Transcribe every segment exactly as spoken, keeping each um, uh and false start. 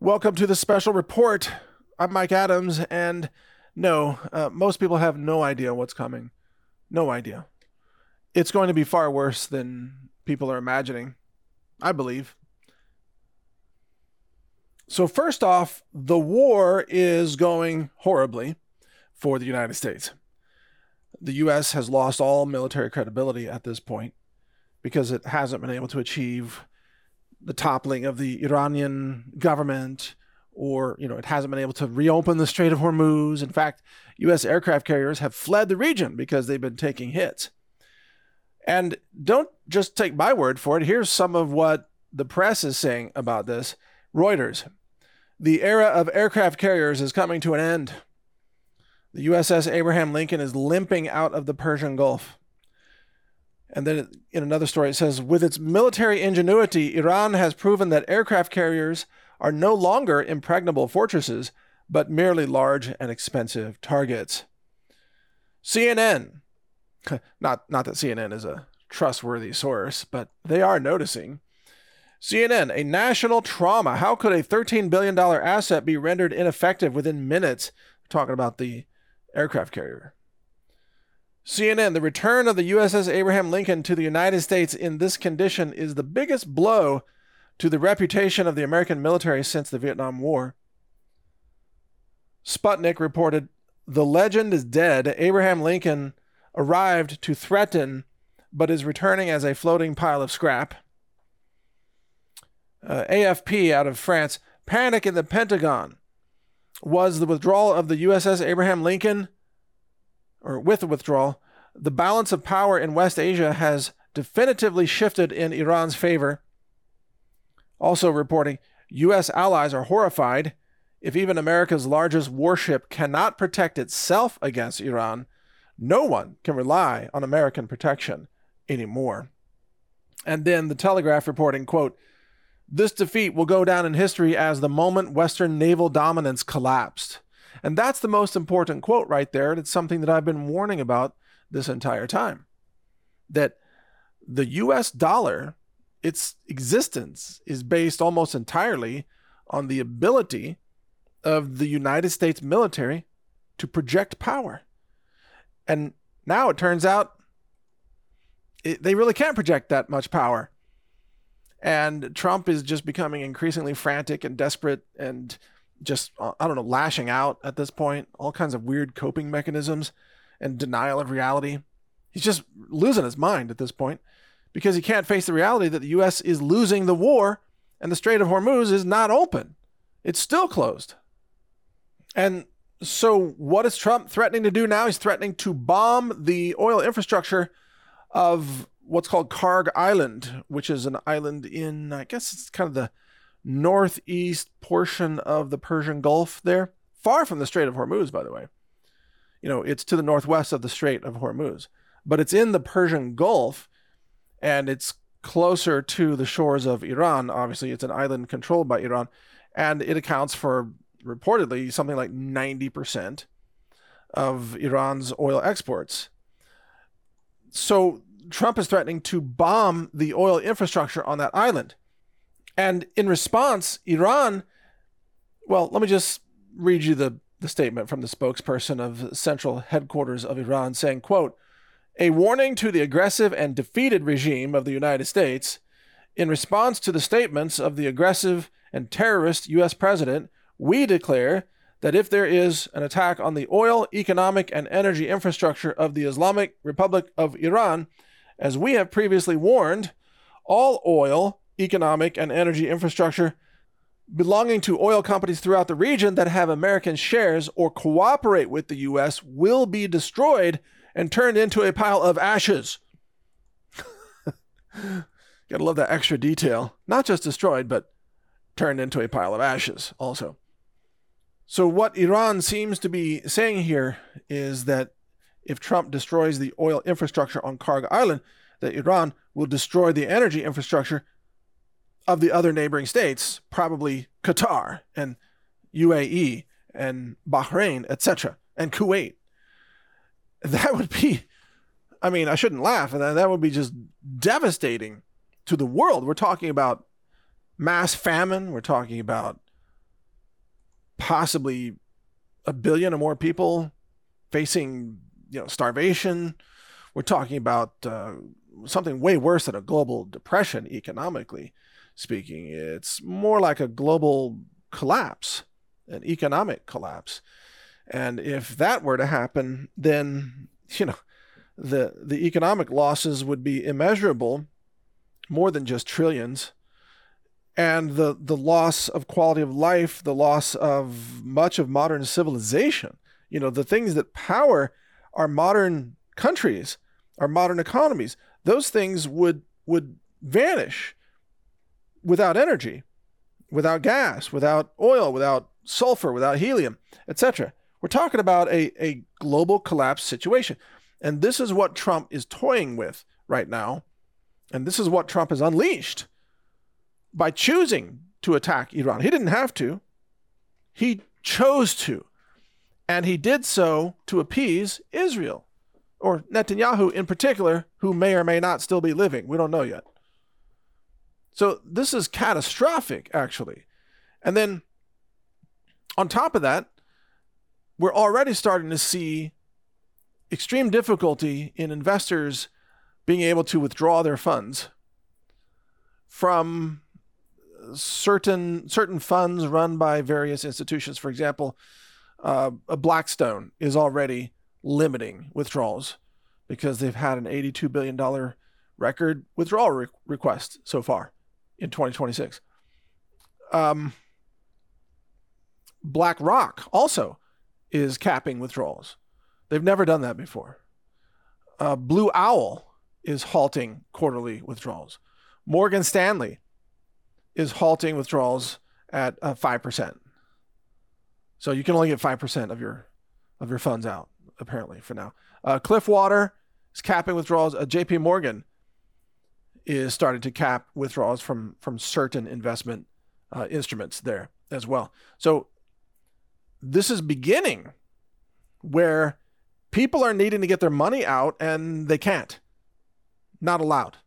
Welcome to the special report. I'm Mike Adams, and no, uh, most people have no idea what's coming. No idea. It's going to be far worse than people are imagining, I believe. So first off, the war is going horribly for the United States. The U S has lost all military credibility at this point because it hasn't been able to achieve the toppling of the Iranian government, or, you know, it hasn't been able to reopen the Strait of Hormuz. In fact, U S aircraft carriers have fled the region because they've been taking hits. And don't just take my word for it. Here's some of what the press is saying about this. Reuters: the era of aircraft carriers is coming to an end. The U S S Abraham Lincoln is limping out of the Persian Gulf. And then in another story, it says, with its military ingenuity, Iran has proven that aircraft carriers are no longer impregnable fortresses, but merely large and expensive targets. C N N, not, not that C N N is a trustworthy source, but they are noticing. C N N, a national trauma. How could a thirteen billion dollars asset be rendered ineffective within minutes? We're talking about the aircraft carrier. C N N, the return of the U S S Abraham Lincoln to the United States in this condition is the biggest blow to the reputation of the American military since the Vietnam War. Sputnik reported, the legend is dead. Abraham Lincoln arrived to threaten, but is returning as a floating pile of scrap. Uh, A F P out of France, panic in the Pentagon. Was the withdrawal of the U S S Abraham Lincoln, or with the withdrawal, the balance of power in West Asia has definitively shifted in Iran's favor. Also reporting, U S allies are horrified. If even America's largest warship cannot protect itself against Iran, no one can rely on American protection anymore. And then the Telegraph reporting, quote, this defeat will go down in history as the moment Western naval dominance collapsed. And that's the most important quote right there. And it's something that I've been warning about this entire time. That the U S dollar, its existence is based almost entirely on the ability of the United States military to project power. And now it turns out it, they really can't project that much power. And Trump is just becoming increasingly frantic and desperate and just, I don't know, lashing out at this point, all kinds of weird coping mechanisms and denial of reality. He's just losing his mind at this point because he can't face the reality that the U S is losing the war and the Strait of Hormuz is not open. It's still closed. And so what is Trump threatening to do now? He's threatening to bomb the oil infrastructure of what's called Karg Island, which is an island in, I guess it's kind of the northeast portion of the Persian Gulf there, far from the Strait of Hormuz, by the way. You know, it's to the northwest of the Strait of Hormuz, but it's in the Persian Gulf, and it's closer to the shores of Iran. Obviously, it's an island controlled by Iran, and it accounts for reportedly something like ninety percent of Iran's oil exports. So Trump is threatening to bomb the oil infrastructure on that island. And in response, Iran, well, let me just read you the, the statement from the spokesperson of central headquarters of Iran saying, quote, a warning to the aggressive and defeated regime of the United States. In response to the statements of the aggressive and terrorist U S president, we declare that if there is an attack on the oil, economic, and energy infrastructure of the Islamic Republic of Iran, as we have previously warned, all oil, economic, and energy infrastructure belonging to oil companies throughout the region that have American shares or cooperate with the U S will be destroyed and turned into a pile of ashes. Gotta love that extra detail. Not just destroyed, but turned into a pile of ashes also. So what Iran seems to be saying here is that if Trump destroys the oil infrastructure on Karg Island, that Iran will destroy the energy infrastructure of the other neighboring states, probably Qatar and U A E and Bahrain, et cetera, and Kuwait. That would be, I mean, I shouldn't laugh. That would be just devastating to the world. We're talking about mass famine. We're talking about possibly a billion or more people facing, you know, starvation. We're talking about uh, something way worse than a global depression, economically speaking. It's more like a global collapse, an economic collapse. And if that were to happen, then, you know, the the economic losses would be immeasurable, more than just trillions. And the, the loss of quality of life, the loss of much of modern civilization, you know, the things that power our modern countries, our modern economies, those things would would vanish without energy, without gas, without oil, without sulfur, without helium, et cetera. We're talking about a, a global collapse situation. And this is what Trump is toying with right now. And this is what Trump has unleashed by choosing to attack Iran. He didn't have to. He chose to. And he did so to appease Israel, or Netanyahu in particular, who may or may not still be living. We don't know yet. So this is catastrophic, actually. And then on top of that, we're already starting to see extreme difficulty in investors being able to withdraw their funds from certain certain funds run by various institutions. For example, uh, Blackstone is already limiting withdrawals because they've had an eighty-two billion dollars record withdrawal re- request so far in twenty twenty-six. Um, BlackRock also is capping withdrawals. They've never done that before. Uh, Blue Owl is halting quarterly withdrawals. Morgan Stanley is halting withdrawals at uh, five percent. So you can only get five percent of your of your funds out, apparently, for now. Uh, Cliffwater is capping withdrawals. Uh, J P Morgan is starting to cap withdrawals from, from certain investment uh, instruments there as well. So this is beginning where people are needing to get their money out and they can't. Not allowed.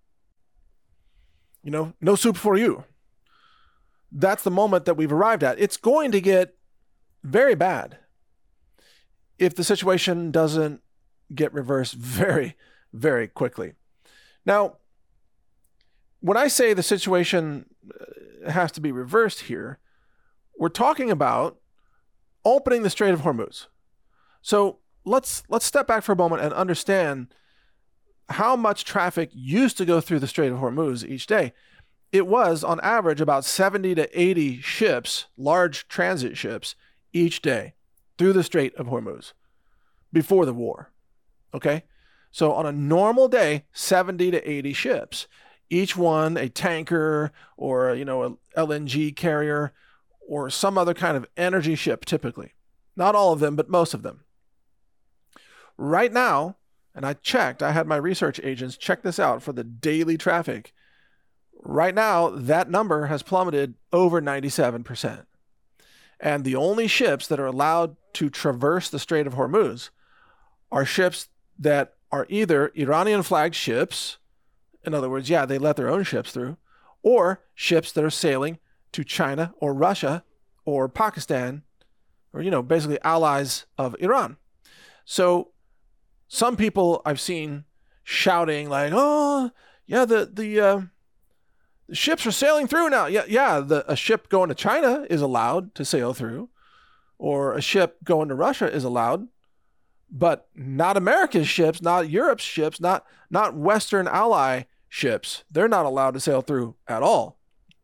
You know, no soup for you. That's the moment that we've arrived at. It's going to get very bad if the situation doesn't get reversed very, very quickly. Now, when I say the situation has to be reversed here, we're talking about opening the Strait of Hormuz. So let's let's step back for a moment and understand how much traffic used to go through the Strait of Hormuz each day. It was, on average, about seventy to eighty ships, large transit ships, each day through the Strait of Hormuz before the war. Okay? So on a normal day, seventy to eighty ships, each one a tanker or, you know, a L N G carrier or some other kind of energy ship, typically. Not all of them, but most of them. Right now, and I checked, I had my research agents check this out for the daily traffic. Right now, that number has plummeted over ninety-seven percent. And the only ships that are allowed to traverse the Strait of Hormuz are ships that are either Iranian-flagged ships, in other words, yeah, they let their own ships through, or ships that are sailing to China or Russia or Pakistan, or, you know, basically allies of Iran. So some people I've seen shouting like, oh, yeah, the the, uh, the ships are sailing through now. Yeah, yeah, the, a ship going to China is allowed to sail through, or a ship going to Russia is allowed, but not America's ships, not Europe's ships, not, not Western ally ships. They're not allowed to sail through at all.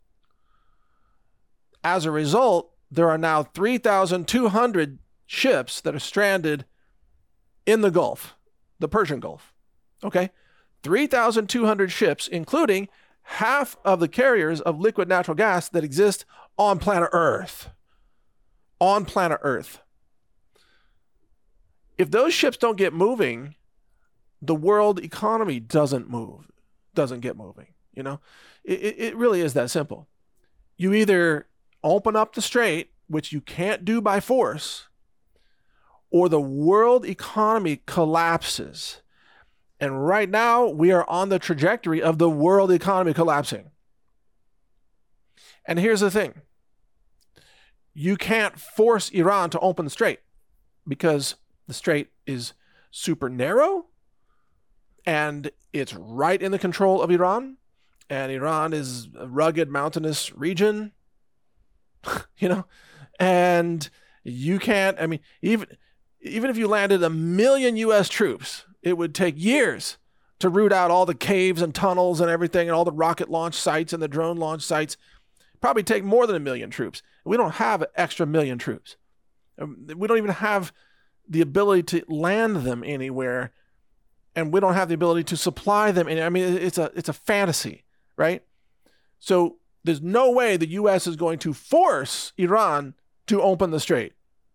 As a result, there are now three thousand two hundred ships that are stranded in the Gulf, the Persian Gulf. Okay? three thousand two hundred ships, including half of the carriers of liquid natural gas that exist on planet Earth. On planet Earth. If those ships don't get moving, the world economy doesn't move, doesn't get moving. You know, it, it really is that simple. You either open up the strait, which you can't do by force, or the world economy collapses. And right now, we are on the trajectory of the world economy collapsing. And here's the thing. you can't force Iran to open the strait because the strait is super narrow and it's right in the control of Iran. And Iran is a rugged mountainous region, you know, and you can't, I mean, even, even if you landed a million U S troops, it would take years to root out all the caves and tunnels and everything and all the rocket launch sites and the drone launch sites. Probably take more than a million troops. We don't have an extra million troops. We don't even have the ability to land them anywhere, and we don't have the ability to supply them. I mean, it's a it's a fantasy, right? So there's no way the U S is going to force Iran to open the strait.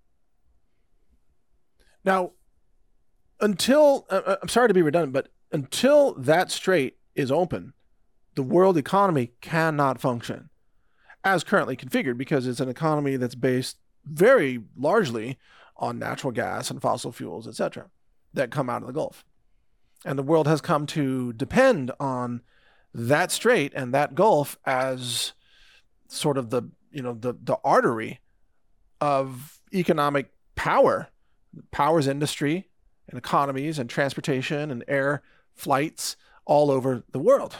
Now, until, uh, I'm sorry to be redundant, but until that strait is open, the world economy cannot function as currently configured, because it's an economy that's based very largely on natural gas and fossil fuels, et cetera, that come out of the Gulf. And the world has come to depend on that strait and that Gulf as sort of the, you know, the, the artery of economic power. It powers industry and economies and transportation and air flights all over the world.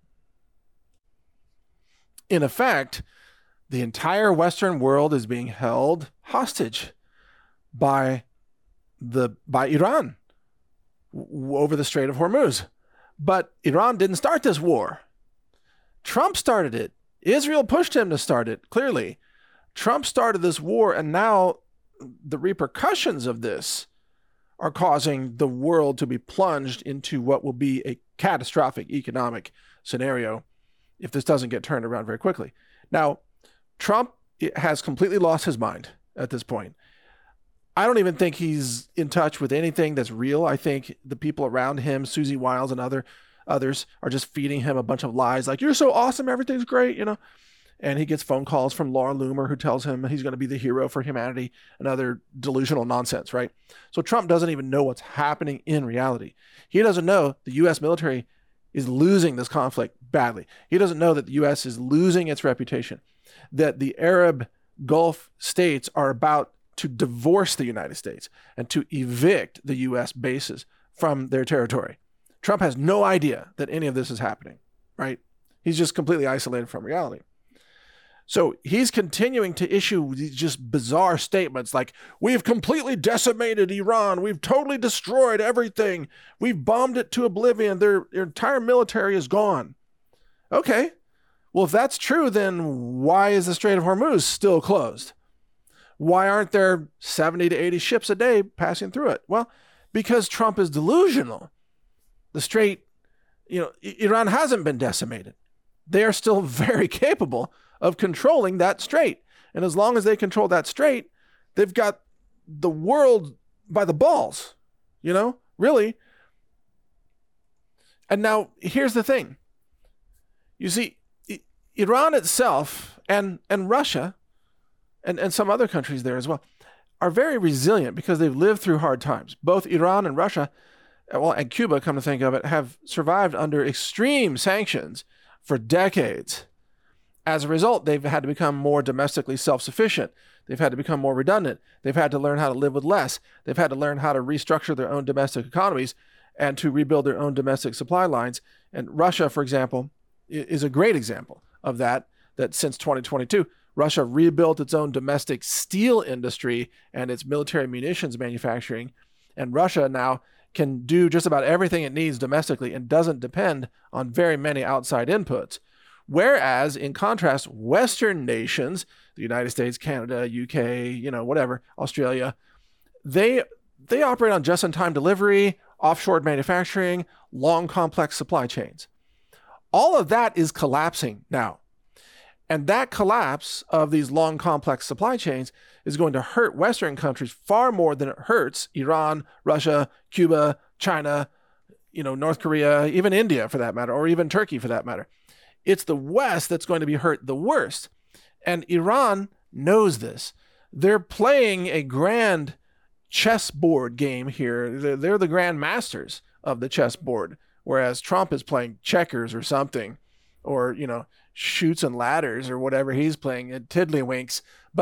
In effect, the entire Western world is being held hostage by the by Iran w- over the Strait of Hormuz. But Iran didn't start this war. Trump started it. Israel pushed him to start it, clearly. Trump started this war, and now the repercussions of this are causing the world to be plunged into what will be a catastrophic economic scenario if this doesn't get turned around very quickly. Now, Trump has completely lost his mind at this point. I don't even think he's in touch with anything that's real. I think the people around him, Susie Wiles and other others, are just feeding him a bunch of lies like, you're so awesome, everything's great, you know. And he gets phone calls from Laura Loomer, who tells him he's going to be the hero for humanity and other delusional nonsense, right? So Trump doesn't even know what's happening in reality. He doesn't know the U S military is losing this conflict badly. He doesn't know that the U S is losing its reputation, that the Arab Gulf states are about to divorce the United States and to evict the U S bases from their territory. Trump has no idea that any of this is happening, right? He's just completely isolated from reality. So he's continuing to issue these just bizarre statements like, we've completely decimated Iran. We've totally destroyed everything. We've bombed it to oblivion. Their, their entire military is gone. Okay. Well, if that's true, then why is the Strait of Hormuz still closed? Why aren't there seventy to eighty ships a day passing through it? Well, because Trump is delusional. The Strait, you know, Iran hasn't been decimated. They are still very capable of controlling that strait. And as long as they control that strait, they've got the world by the balls, you know, really. And now here's the thing. You see, Iran itself and, and Russia and, and some other countries there as well are very resilient because they've lived through hard times. Both Iran and Russia, well, and Cuba, come to think of it, have survived under extreme sanctions for decades. As a result, they've had to become more domestically self-sufficient. They've had to become more redundant. They've had to learn how to live with less. They've had to learn how to restructure their own domestic economies and to rebuild their own domestic supply lines. And Russia, for example, is a great example of that, that since twenty twenty-two, Russia rebuilt its own domestic steel industry and its military munitions manufacturing. And Russia now can do just about everything it needs domestically and doesn't depend on very many outside inputs. Whereas, in contrast, Western nations, the United States, Canada, U K, you know, whatever, Australia, they they operate on just-in-time delivery, offshore manufacturing, long, complex supply chains. All of that is collapsing now. And that collapse of these long, complex supply chains is going to hurt Western countries far more than it hurts Iran, Russia, Cuba, China, you know, North Korea, even India for that matter, or even Turkey for that matter. It's the West that's going to be hurt the worst. And Iran knows this. They're playing a grand chessboard game here. They're, they're the grand masters of the chessboard, whereas Trump is playing checkers or something, or, you know, shoots and ladders or whatever he's playing at tiddlywinks. But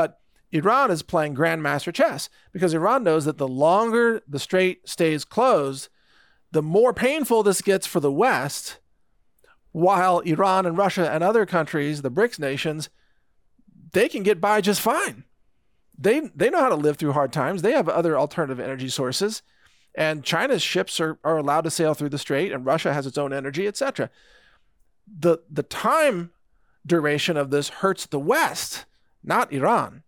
Iran is playing grandmaster chess because Iran knows that the longer the strait stays closed, the more painful this gets for the West, while Iran and Russia and other countries, the BRICS nations, they can get by just fine. They they know how to live through hard times. They have other alternative energy sources, and China's ships are, are allowed to sail through the strait, and Russia has its own energy, et cetera. The, the time duration of this hurts the West, not Iran.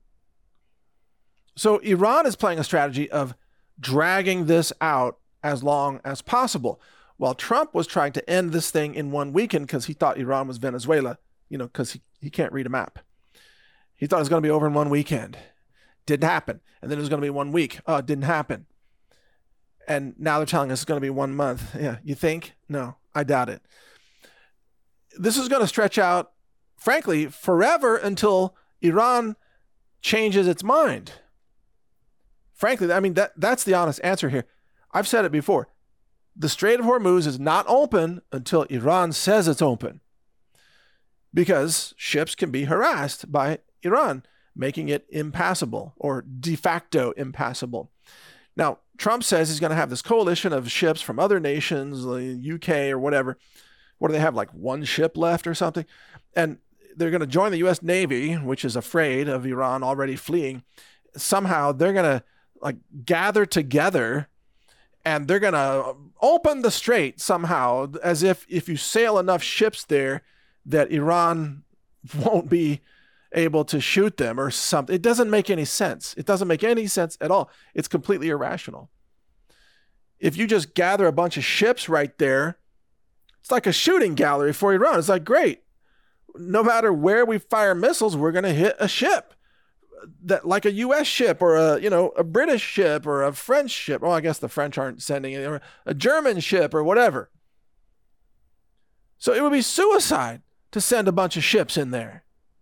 So Iran is playing a strategy of dragging this out as long as possible, while Trump was trying to end this thing in one weekend because he thought Iran was Venezuela, you know, because he, he can't read a map. He thought it was going to be over in one weekend. Didn't happen. And then it was going to be one week. Oh, it didn't happen. And now they're telling us it's going to be one month. Yeah, you think? No, I doubt it. This is going to stretch out, frankly, forever until Iran changes its mind. Frankly, I mean, that that's the honest answer here. I've said it before. The Strait of Hormuz is not open until Iran says it's open, because ships can be harassed by Iran, making it impassable or de facto impassable. Now, Trump says he's going to have this coalition of ships from other nations, the U K or whatever. What do they have, like one ship left or something? And they're going to join the U S Navy, which is afraid of Iran already fleeing. Somehow they're going to like gather together and they're going to open the strait somehow, as if if you sail enough ships there that Iran won't be able to shoot them or something. It doesn't make any sense. It doesn't make any sense at all. It's completely irrational. If you just gather a bunch of ships right there, it's like a shooting gallery for Iran. It's like, great. No matter where we fire missiles, we're going to hit a ship. That like a U S ship or a, you know, a British ship or a French ship. Well, I guess the French aren't sending it, or a German ship or whatever. So it would be suicide to send a bunch of ships in there.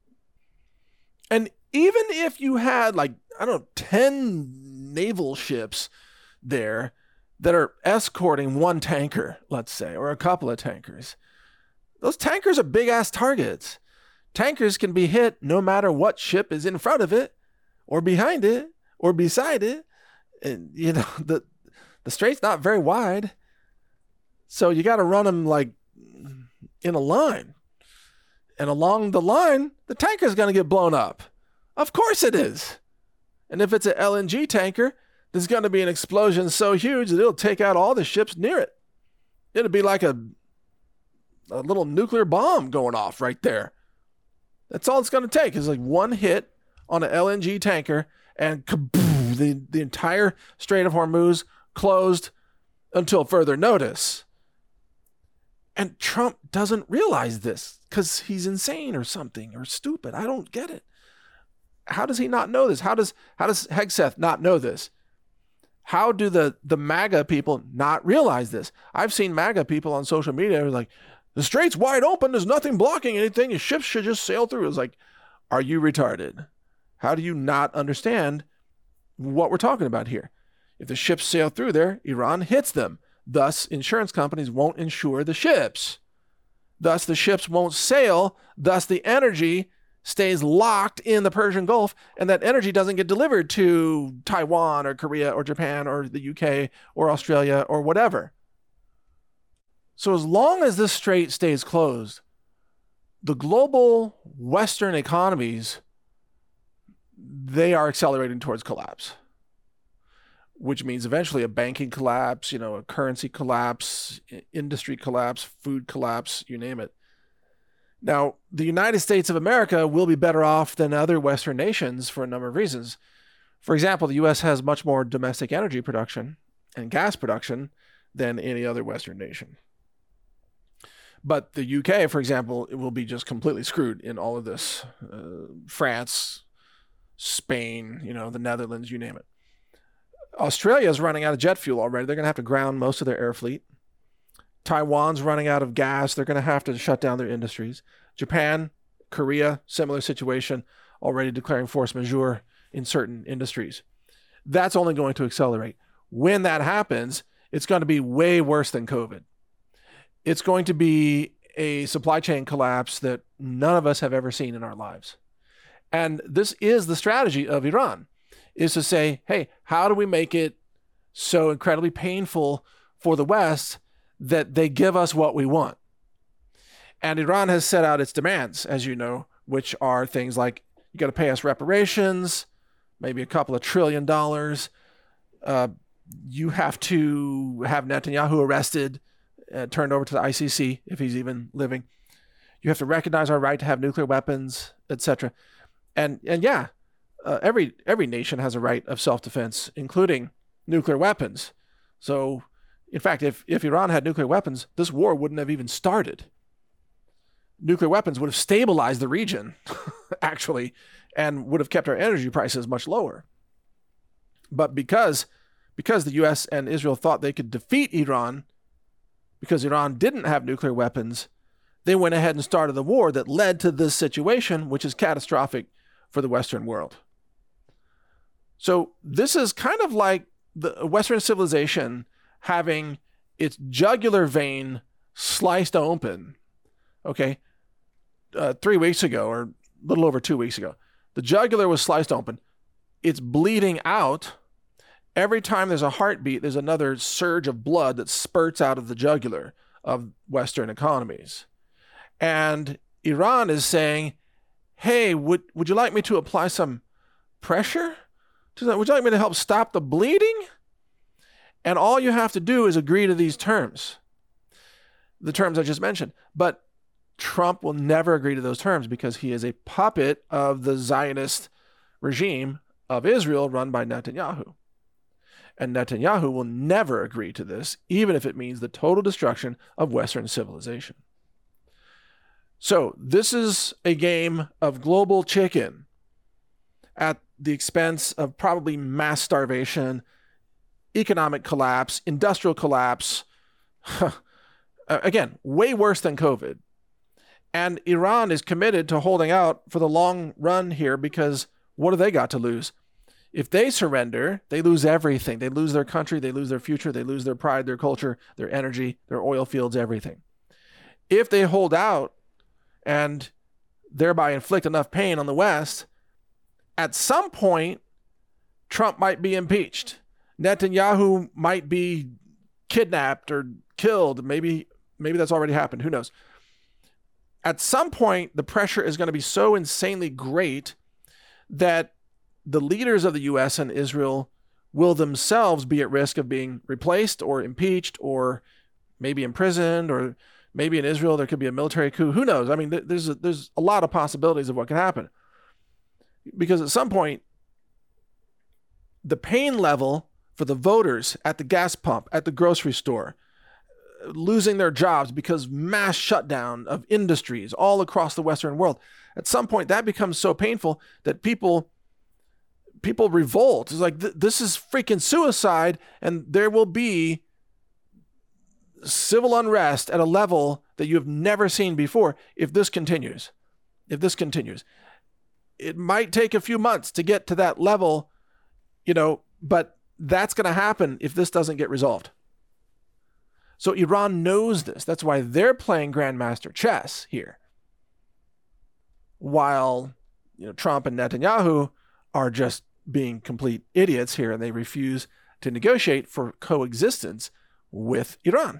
And even if you had like, I don't know, ten naval ships there that are escorting one tanker, let's say, or a couple of tankers, those tankers are big ass targets. Tankers can be hit no matter what ship is in front of it or behind it or beside it. And, you know, the the strait's not very wide. So you got to run them like in a line. And along the line, the tanker's going to get blown up. Of course it is. And if it's an L N G tanker, there's going to be an explosion so huge that it'll take out all the ships near it. It'll be like a, a little nuclear bomb going off right there. That's all it's going to take is like one hit on an L N G tanker and kaboom, the, the entire Strait of Hormuz closed until further notice. And Trump doesn't realize this because he's insane or something or stupid. I don't get it. How does he not know this? How does how does Hegseth not know this? How do the, the MAGA people not realize this? I've seen MAGA people on social media who are like, the strait's wide open. There's nothing blocking anything. Your ships should just sail through. It's like, are you retarded? How do you not understand what we're talking about here? If the ships sail through there, Iran hits them. Thus, insurance companies won't insure the ships. Thus, the ships won't sail. Thus, the energy stays locked in the Persian Gulf, and that energy doesn't get delivered to Taiwan or Korea or Japan or the U K or Australia or whatever. So as long as this strait stays closed, the global Western economies, they are accelerating towards collapse, which means eventually a banking collapse, you know, a currency collapse, industry collapse, food collapse, you name it. Now, the United States of America will be better off than other Western nations for a number of reasons. For example, the U S has much more domestic energy production and gas production than any other Western nation. But the U K, for example, it will be just completely screwed in all of this. Uh, France, Spain, you know, the Netherlands, you name it. Australia is running out of jet fuel already. They're going to have to ground most of their air fleet. Taiwan's running out of gas. They're going to have to shut down their industries. Japan, Korea, similar situation, already declaring force majeure in certain industries. That's only going to accelerate. When that happens, it's going to be way worse than COVID. It's going to be a supply chain collapse that none of us have ever seen in our lives. And this is the strategy of Iran, is to say, hey, how do we make it so incredibly painful for the West that they give us what we want? And Iran has set out its demands, as you know, which are things like, you got to pay us reparations, maybe a couple of trillion dollars. Uh, you have to have Netanyahu arrested, uh, turned over to the I C C if he's even living. You have to recognize our right to have nuclear weapons, et cetera. And and yeah, uh, every every nation has a right of self-defense, including nuclear weapons. So, in fact, if, if Iran had nuclear weapons, this war wouldn't have even started. Nuclear weapons would have stabilized the region, actually, and would have kept our energy prices much lower. But because, because the U S and Israel thought they could defeat Iran, because Iran didn't have nuclear weapons, they went ahead and started the war that led to this situation, which is catastrophic for the Western world. So this is kind of like the Western civilization having its jugular vein sliced open. Okay, uh, three weeks ago, or a little over two weeks ago, the jugular was sliced open. It's bleeding out. Every time there's a heartbeat, there's another surge of blood that spurts out of the jugular of Western economies. And Iran is saying, hey, would, would you like me to apply some pressure? Would you like me to help stop the bleeding? And all you have to do is agree to these terms, the terms I just mentioned. But Trump will never agree to those terms because he is a puppet of the Zionist regime of Israel run by Netanyahu. And Netanyahu will never agree to this, even if it means the total destruction of Western civilization. So this is a game of global chicken at the expense of probably mass starvation, economic collapse, industrial collapse. Again, way worse than COVID. And Iran is committed to holding out for the long run here because what do they got to lose? If they surrender, they lose everything. They lose their country, they lose their future, they lose their pride, their culture, their energy, their oil fields, everything. If they hold out and thereby inflict enough pain on the West, at some point, Trump might be impeached. Netanyahu might be kidnapped or killed. Maybe, maybe that's already happened. Who knows? At some point, the pressure is going to be so insanely great that the leaders of the U S and Israel will themselves be at risk of being replaced or impeached or maybe imprisoned, or maybe in Israel there could be a military coup. Who knows? I mean, there's a, there's a lot of possibilities of what can happen. Because at some point, the pain level for the voters at the gas pump, at the grocery store, losing their jobs because mass shutdown of industries all across the Western world, at some point that becomes so painful that people people revolt. It's like, th- this is freaking suicide, and there will be civil unrest at a level that you have never seen before if this continues. If this continues. It might take a few months to get to that level, you know, but that's going to happen if this doesn't get resolved. So Iran knows this. That's why they're playing grandmaster chess here. While, you know, Trump and Netanyahu are just being complete idiots here, and they refuse to negotiate for coexistence with Iran.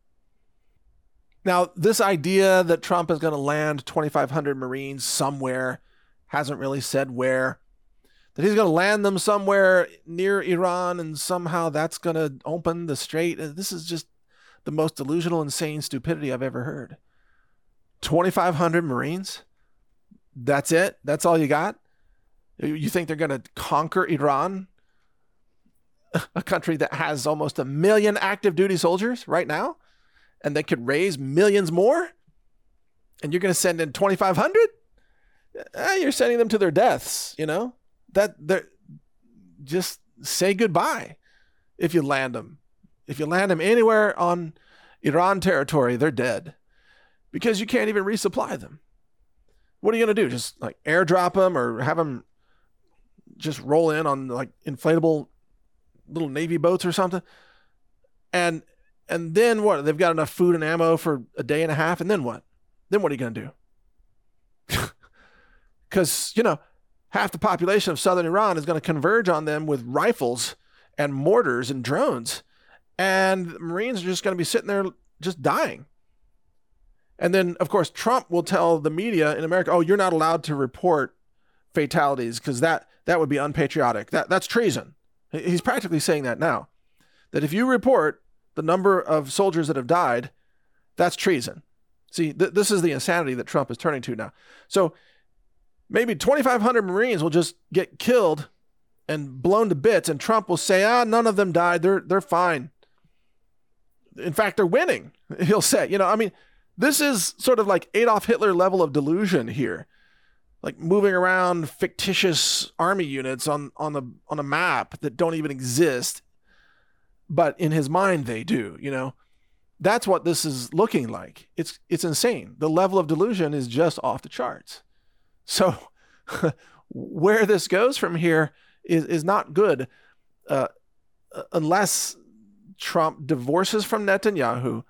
Now, this idea that Trump is going to land twenty-five hundred Marines somewhere, hasn't really said where, that he's going to land them somewhere near Iran and somehow that's going to open the strait. This is just the most delusional, insane stupidity I've ever heard. twenty-five hundred Marines? That's it? That's all you got? You think they're going to conquer Iran? A country that has almost a million active duty soldiers right now? And they could raise millions more? And you're going to send in twenty-five hundred? Eh, you're sending them to their deaths, you know? That they're just say goodbye if you land them. If you land them anywhere on Iran territory, they're dead because you can't even resupply them. What are you going to do? Just like airdrop them or have them just roll in on like inflatable little Navy boats or something? And and then what? They've got enough food and ammo for a day and a half. And then what? Then what are you going to do? Because, you know, half the population of southern Iran is going to converge on them with rifles and mortars and drones. And the Marines are just going to be sitting there just dying. And then, of course, Trump will tell the media in America, oh, you're not allowed to report fatalities because that, that would be unpatriotic. That, that's treason. He's practically saying that now, that if you report the number of soldiers that have died, that's treason. See, th- this is the insanity that Trump is turning to now. So maybe twenty-five hundred Marines will just get killed and blown to bits, and Trump will say, ah, none of them died. They're, they're fine. In fact, they're winning, he'll say. You know, I mean, this is sort of like Adolf Hitler level of delusion here. Like moving around fictitious army units on, on the on a map that don't even exist, but in his mind they do, you know. That's what this is looking like. It's it's insane. The level of delusion is just off the charts. So where this goes from here is, is not good uh, unless Trump divorces from Netanyahu,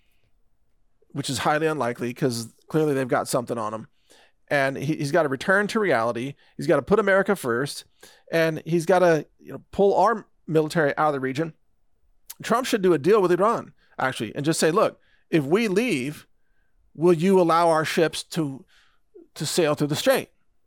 which is highly unlikely because clearly they've got something on him. And he, he's got to return to reality. He's got to put America first. And he's got to you know, pull our military out of the region. Trump should do a deal with Iran, actually, and just say, look, if we leave, will you allow our ships to, to sail through the strait?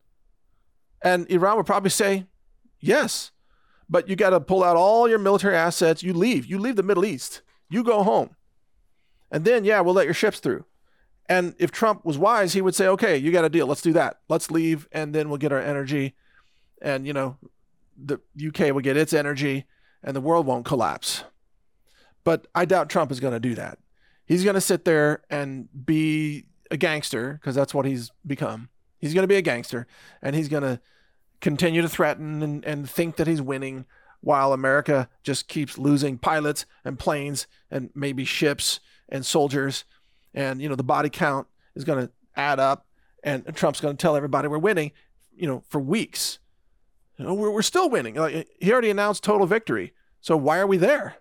And Iran would probably say, yes, but you got to pull out all your military assets. You leave. You leave the Middle East. You go home. And then, yeah, we'll let your ships through. And if Trump was wise, he would say, okay, you got a deal. Let's do that. Let's leave, and then we'll get our energy. And, you know, the U K will get its energy, and the world won't collapse. But I doubt Trump is going to do that. He's going to sit there and be a gangster, because that's what he's become. He's going to be a gangster, and he's going to continue to threaten and, and think that he's winning while America just keeps losing pilots and planes and maybe ships and soldiers. And, you know, the body count is going to add up, and Trump's going to tell everybody we're winning, you know, for weeks. You know, we're, we're still winning. Like, he already announced total victory. So why are we there?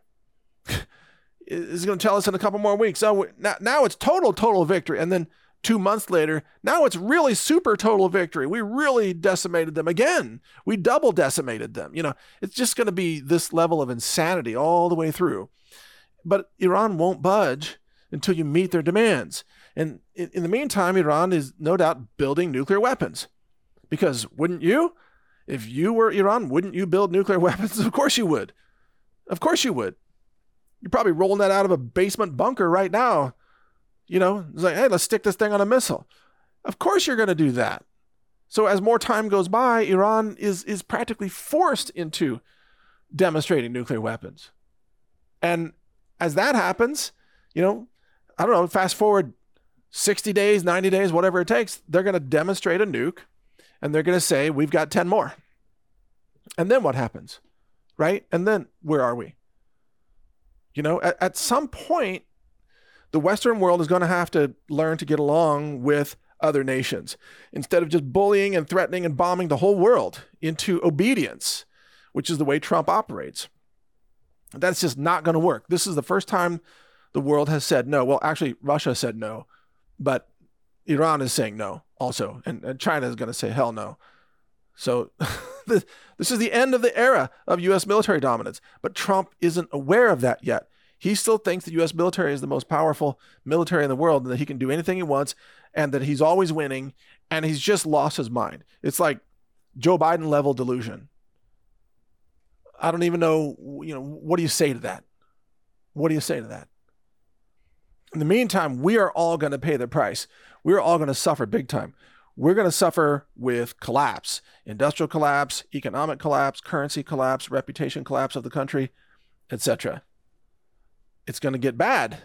He's going to tell us in a couple more weeks. Oh, now, now it's total, total victory. And then two months later, now it's really super total victory. We really decimated them again. We double decimated them. You know, it's just going to be this level of insanity all the way through. But Iran won't budge until you meet their demands. And in, in the meantime, Iran is no doubt building nuclear weapons. Because wouldn't you? If you were Iran, wouldn't you build nuclear weapons? Of course you would. Of course you would. You're probably rolling that out of a basement bunker right now. You know, it's like, hey, let's stick this thing on a missile. Of course you're going to do that. So as more time goes by, Iran is, is practically forced into demonstrating nuclear weapons. And as that happens, you know, I don't know, fast forward sixty days, ninety days, whatever it takes, they're going to demonstrate a nuke, and they're going to say, we've got ten more. And then what happens, right? And then where are we? You know, at, at some point, the Western world is going to have to learn to get along with other nations instead of just bullying and threatening and bombing the whole world into obedience, which is the way Trump operates. That's just not going to work. This is the first time the world has said no. Well, actually, Russia said no, but Iran is saying no also, and, and China is going to say hell no. So this, this is the end of the era of U S military dominance, but Trump isn't aware of that yet. He still thinks the U S military is the most powerful military in the world and that he can do anything he wants and that he's always winning, and he's just lost his mind. It's like Joe Biden level delusion. I don't even know, you know, what do you say to that? What do you say to that? In the meantime, we are all going to pay the price. We're all going to suffer big time. We're going to suffer with collapse, industrial collapse, economic collapse, currency collapse, reputation collapse of the country, et cetera. It's going to get bad.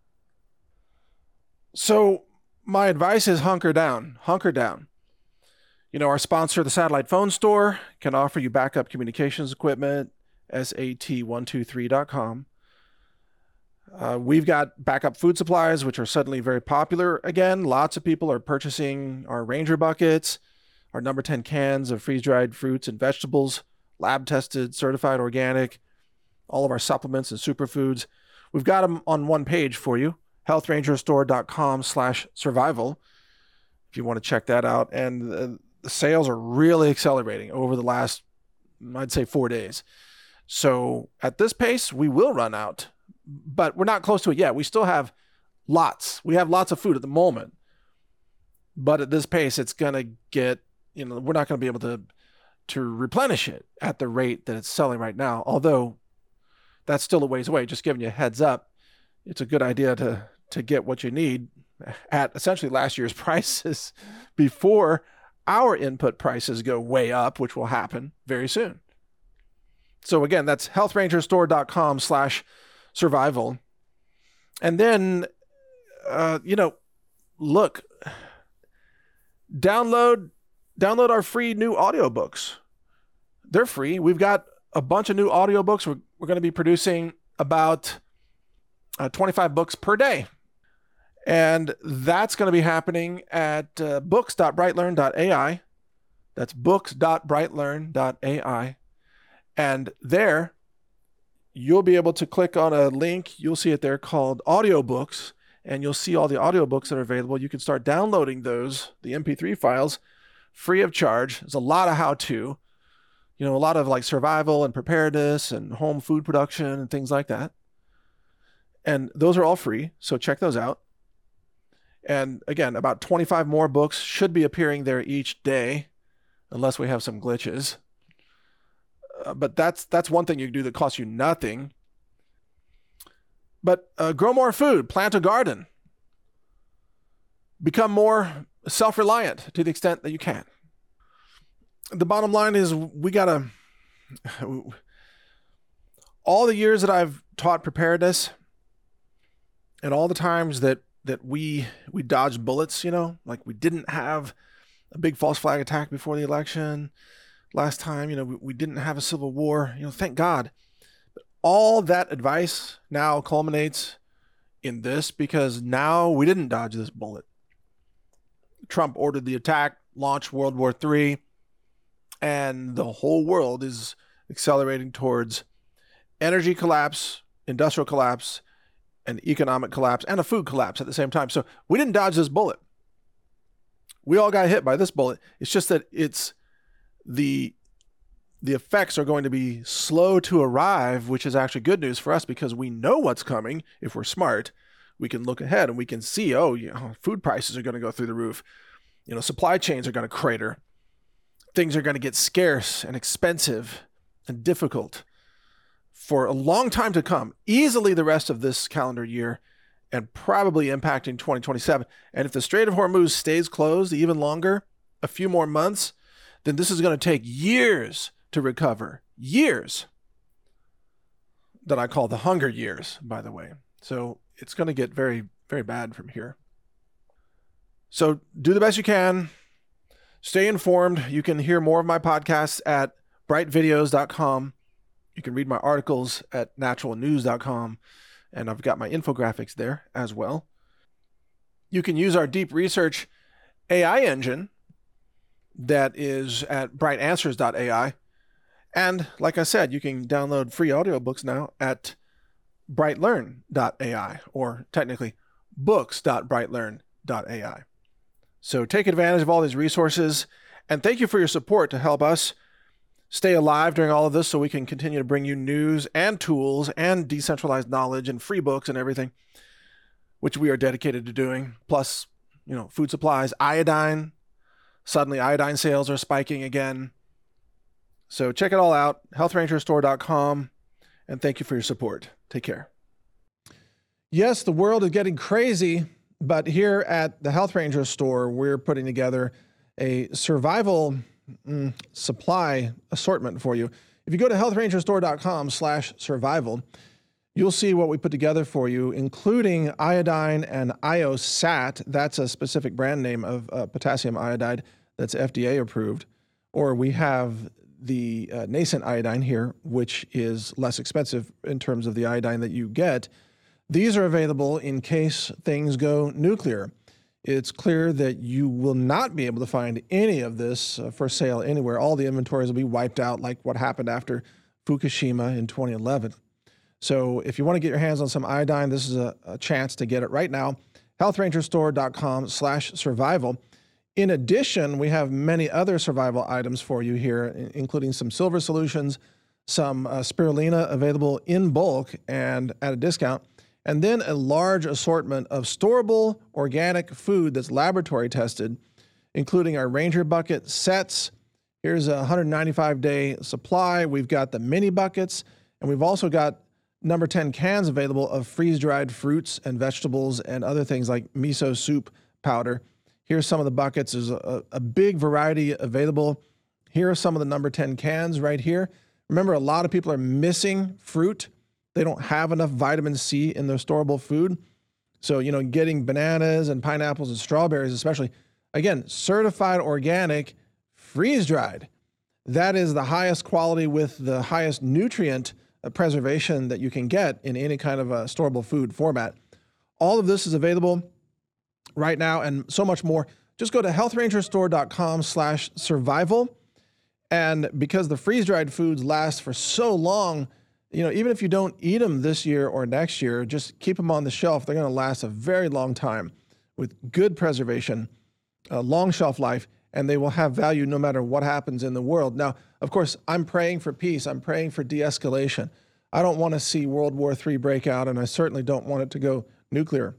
So my advice is hunker down, hunker down. You know, our sponsor, the Satellite Phone Store, can offer you backup communications equipment, S A T one two three dot com. Uh, we've got backup food supplies, which are suddenly very popular again. Lots of people are purchasing our Ranger buckets, our number ten cans of freeze-dried fruits and vegetables, lab-tested, certified organic, all of our supplements and superfoods. We've got them on one page for you, healthrangerstore.com slash survival, if you want to check that out. And uh, the sales are really accelerating over the last, I'd say, four days. So at this pace, we will run out, but we're not close to it yet. We still have lots. We have lots of food at the moment, but at this pace, it's going to get, you know, we're not going to be able to, to replenish it at the rate that it's selling right now. Although that's still a ways away. Just giving you a heads up, it's a good idea to, to get what you need at essentially last year's prices before our input prices go way up, which will happen very soon. So again, that's healthrangerstore.com slash survival. And then, uh, you know, look, download, download our free new audiobooks. They're free. We've got a bunch of new audiobooks. We're, we're going to be producing about uh, twenty-five books per day. And that's going to be happening at uh, books dot brightlearn dot a i. That's books dot brightlearn dot a i. And there, you'll be able to click on a link. You'll see it there called audiobooks, and you'll see all the audiobooks that are available. You can start downloading those, the M P three files, free of charge. There's a lot of how-to, you know, a lot of like survival and preparedness and home food production and things like that. And those are all free, so check those out. And again, about twenty-five more books should be appearing there each day, unless we have some glitches. Uh, but that's that's one thing you can do that costs you nothing. But uh, grow more food, plant a garden, become more self-reliant to the extent that you can. The bottom line is we gotta, all the years that I've taught preparedness and all the times that that we we dodged bullets, you know, like we didn't have a big false flag attack before the election last time, you know, we, we didn't have a civil war, you know, thank God. But all that advice now culminates in this because now we didn't dodge this bullet. Trump ordered the attack, launched World War Three, and the whole world is accelerating towards energy collapse, industrial collapse, an economic collapse, and a food collapse at the same time. So we didn't dodge this bullet. We all got hit by this bullet. It's just that it's the the effects are going to be slow to arrive, which is actually good news for us because we know what's coming. If we're smart, we can look ahead and we can see, oh, you know, food prices are going to go through the roof. You know, supply chains are going to crater. Things are going to get scarce and expensive and difficult for a long time to come, easily the rest of this calendar year, and probably impacting twenty twenty-seven. And if the Strait of Hormuz stays closed even longer, a few more months, then this is going to take years to recover. Years. That I call the hunger years, by the way. So it's going to get very, very bad from here. So do the best you can. Stay informed. You can hear more of my podcasts at bright videos dot com. You can read my articles at natural news dot com, and I've got my infographics there as well. You can use our deep research A I engine that is at bright answers dot a i. And like I said, you can download free audiobooks now at bright learn dot a i, or technically books dot bright learn dot a i. So take advantage of all these resources, and thank you for your support to help us stay alive during all of this so we can continue to bring you news and tools and decentralized knowledge and free books and everything, which we are dedicated to doing. Plus, you know, food supplies, iodine. Suddenly iodine sales are spiking again. So check it all out, health ranger store dot com, and thank you for your support. Take care. Yes, the world is getting crazy, but here at the Health Ranger Store, we're putting together a survival Mm, supply assortment for you. If you go to health ranger store dot com slash survival, you'll see what we put together for you, including iodine and IOSAT. That's a specific brand name of uh, potassium iodide that's F D A approved. Or we have the uh, nascent iodine here, which is less expensive in terms of the iodine that you get. These are available in case things go nuclear. It's clear that you will not be able to find any of this uh, for sale anywhere. All the inventories will be wiped out like what happened after Fukushima in twenty eleven. So if you want to get your hands on some iodine, this is a, a chance to get it right now. health ranger store dot com slash survival. In addition, we have many other survival items for you here, including some silver solutions, some uh, spirulina available in bulk and at a discount, and then a large assortment of storable organic food that's laboratory tested, including our Ranger bucket sets. Here's a one hundred ninety-five day supply. We've got the mini buckets, and we've also got number ten cans available of freeze-dried fruits and vegetables and other things like miso soup powder. Here's some of the buckets. There's a, a big variety available. Here are some of the number ten cans right here. Remember, a lot of people are missing fruit. They don't have enough vitamin C in their storable food. So, you know, getting bananas and pineapples and strawberries especially, again, certified organic, freeze-dried. That is the highest quality with the highest nutrient preservation that you can get in any kind of a storable food format. All of this is available right now and so much more. Just go to health ranger store dot com slash survival. And because the freeze-dried foods last for so long, you know, even if you don't eat them this year or next year, just keep them on the shelf. They're going to last a very long time with good preservation, a long shelf life, and they will have value no matter what happens in the world. Now, of course, I'm praying for peace. I'm praying for de-escalation. I don't want to see World War Three break out, and I certainly don't want it to go nuclear.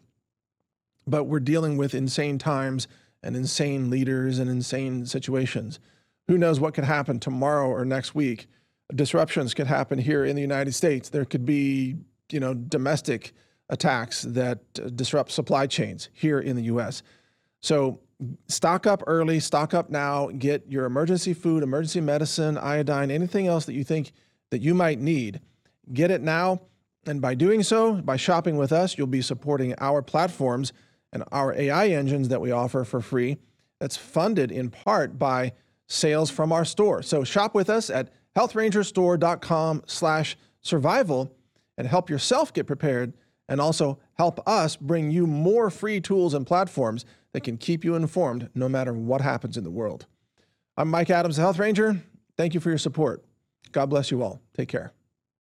But we're dealing with insane times and insane leaders and insane situations. Who knows what could happen tomorrow or next week? Disruptions could happen here in the United States. There could be, you know, domestic attacks that uh, disrupt supply chains here in the U S. So stock up early, stock up now, get your emergency food, emergency medicine, iodine, anything else that you think that you might need. Get it now. And by doing so, by shopping with us, you'll be supporting our platforms and our A I engines that we offer for free. That's funded in part by sales from our store. So shop with us at health ranger store dot com slash survival and help yourself get prepared, and also help us bring you more free tools and platforms that can keep you informed no matter what happens in the world. I'm Mike Adams, the Health Ranger. Thank you for your support. God bless you all. Take care.